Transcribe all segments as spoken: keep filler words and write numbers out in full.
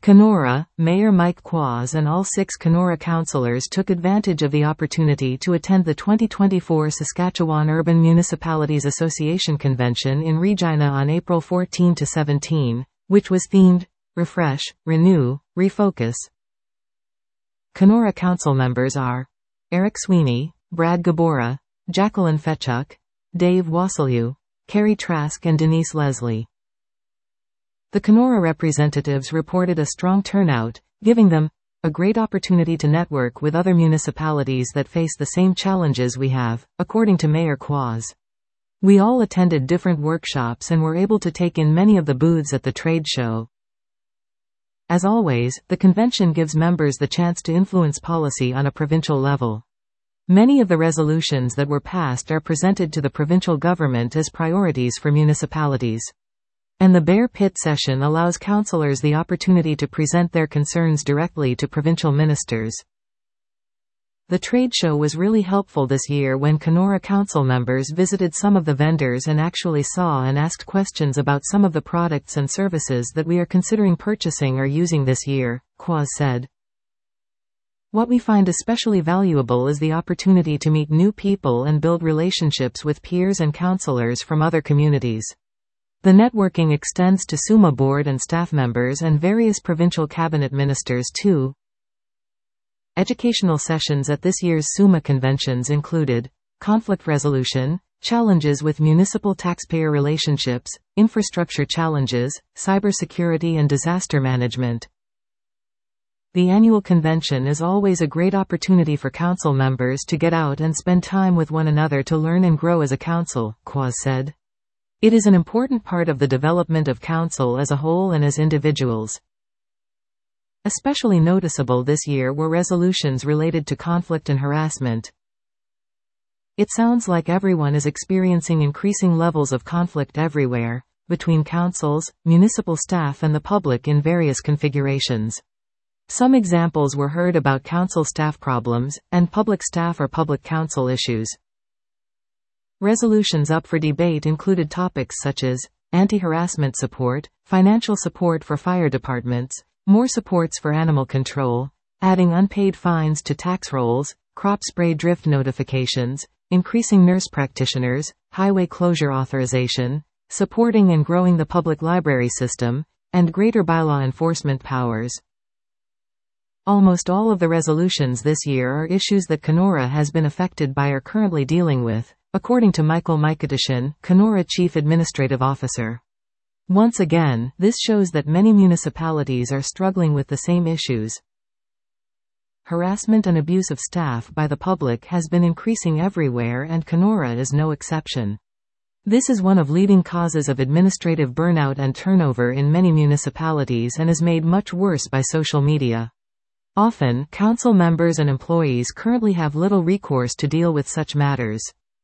Kenora, Mayor Mike Quaz and all six Kenora councillors took advantage of the opportunity to attend the twenty twenty-four Saskatchewan Urban Municipalities Association Convention in Regina on April fourteenth to seventeenth, which was themed, Refresh, Renew, Refocus. Kenora council members are Eric Sweeney, Brad Gabora, Jacqueline Fetchuk, Dave Wassiliou, Carrie Trask and Denise Leslie. The Kenora representatives reported a strong turnout, giving them a great opportunity to network with other municipalities that face the same challenges we have, according to Mayor Quaz. We all attended different workshops and were able to take in many of the booths at the trade show. As always, the convention gives members the chance to influence policy on a provincial level. Many of the resolutions that were passed are presented to the provincial government as priorities for municipalities. And the Bear Pit session allows councillors the opportunity to present their concerns directly to provincial ministers. The trade show was really helpful this year when Kenora council members visited some of the vendors and actually saw and asked questions about some of the products and services that we are considering purchasing or using this year, Quaz said. What we find especially valuable is the opportunity to meet new people and build relationships with peers and councillors from other communities. The networking extends to SUMA board and staff members and various provincial cabinet ministers too. Educational sessions at this year's SUMA conventions included conflict resolution, challenges with municipal taxpayer relationships, infrastructure challenges, cybersecurity and disaster management. The annual convention is always a great opportunity for council members to get out and spend time with one another to learn and grow as a council, Quaz said. It is an important part of the development of council as a whole and as individuals. Especially noticeable this year were resolutions related to conflict and harassment. It sounds like everyone is experiencing increasing levels of conflict everywhere, between councils, municipal staff and the public in various configurations. Some examples were heard about council staff problems, and public staff or public council issues. Resolutions up for debate included topics such as anti-harassment support, financial support for fire departments, more supports for animal control, adding unpaid fines to tax rolls, crop spray drift notifications, increasing nurse practitioners, highway closure authorization, supporting and growing the public library system, and greater bylaw enforcement powers. Almost all of the resolutions this year are issues that Kenora has been affected by or currently dealing with, according to Michael Mikadishin, Kenora Chief Administrative Officer. Once again, this shows that many municipalities are struggling with the same issues. Harassment and abuse of staff by the public has been increasing everywhere and Kenora is no exception. This is one of leading causes of administrative burnout and turnover in many municipalities and is made much worse by social media. Often, council members and employees currently have little recourse to deal with such matters.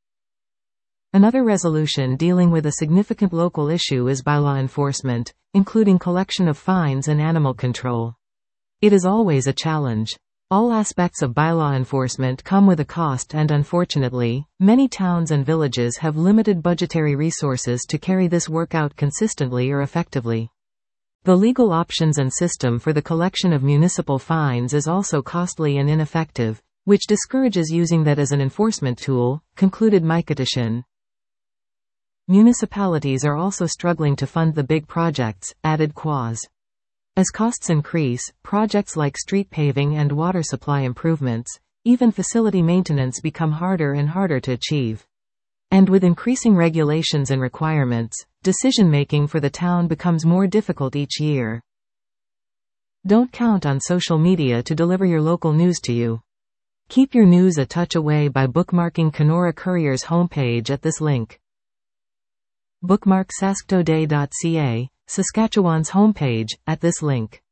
Another resolution dealing with a significant local issue is bylaw enforcement, including collection of fines and animal control. It is always a challenge. All aspects of bylaw enforcement come with a cost and unfortunately, many towns and villages have limited budgetary resources to carry this work out consistently or effectively. The legal options and system for the collection of municipal fines is also costly and ineffective, which discourages using that as an enforcement tool, concluded Mikadishin. Municipalities are also struggling to fund the big projects, added Quaz. As costs increase, projects like street paving and water supply improvements, even facility maintenance become harder and harder to achieve. And with increasing regulations and requirements, decision-making for the town becomes more difficult each year. Don't count on social media to deliver your local news to you. Keep your news a touch away by bookmarking Kenora Courier's homepage at this link. Bookmark sasktoday dot c a, Saskatchewan's homepage, at this link.